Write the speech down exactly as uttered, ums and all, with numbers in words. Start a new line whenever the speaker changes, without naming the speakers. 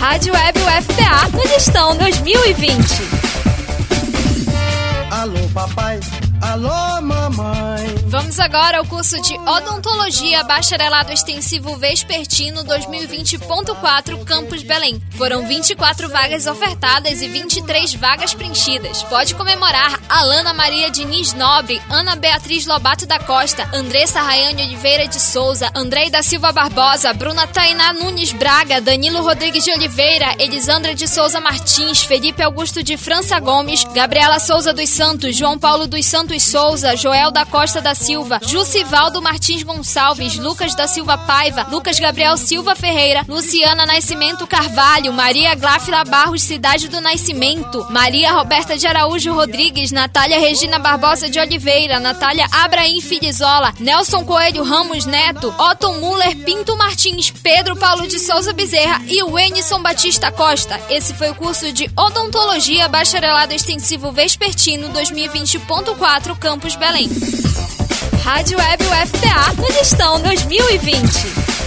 Rádio Web U F P A no Listão dois mil e vinte.
Alô papai, alô mamãe.
Vamos agora ao curso de Odontologia Bacharelado Extensivo Vespertino dois mil e vinte ponto quatro Campus Belém. Foram vinte e quatro vagas ofertadas e vinte e três vagas preenchidas. Pode comemorar Alana Maria Diniz Nobre, Ana Beatriz Lobato da Costa, Andressa Rayane Oliveira de Souza, Andrei da Silva Barbosa, Bruna Tainá Nunes Braga, Danilo Rodrigues de Oliveira, Elisandra de Souza Martins, Felipe Augusto de França Gomes, Gabriela Souza dos Santos, João Paulo dos Santos Souza, Joel da Costa da Silva, Jucivaldo Martins Gonçalves, Lucas da Silva Paiva, Lucas Gabriel Silva Ferreira, Luciana Nascimento Carvalho, Maria Gláfila Barros Cidade do Nascimento, Maria Roberta de Araújo Rodrigues, Natália Regina Barbosa de Oliveira, Natália Abraim Filizola, Nelson Coelho Ramos Neto, Otto Muller Pinto Martins, Pedro Paulo de Souza Bezerra e Wenison Batista Costa. Esse foi o curso de Odontologia Bacharelado Extensivo Vespertino dois mil e vinte ponto quatro Campus Belém. Rádio Web U F P A no Listão dois mil e vinte.